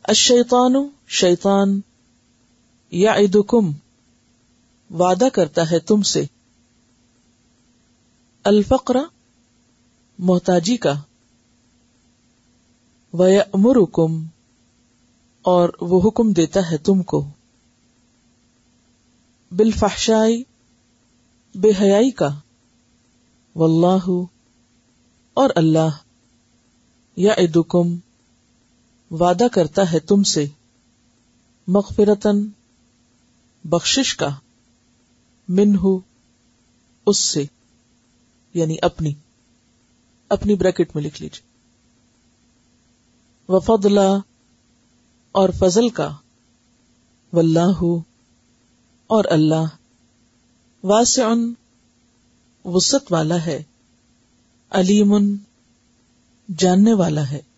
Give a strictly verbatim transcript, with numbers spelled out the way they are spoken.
अश्शैतानु शैतान याइदुकुम वादा करता है तुमसे, अल-फ़क़्र मोहताजी का, वयअमुरुकुम और वो हुक्म देता है तुमको, बिल-फ़हशाई बेहयाई का, वल्लाहु और अल्लाह, याइदुकुम वादा करता है तुमसे, मग़फ़िरतन बख्शिश का, मिन्हु उससे, यानी अपनी अपनी ब्रैकेट में लिख लीजिए, व फ़ज़ला और फजल का, वल्लाहु और अल्लाह, वासिउन वुसअत वाला है, अलीमुन जानने वाला है।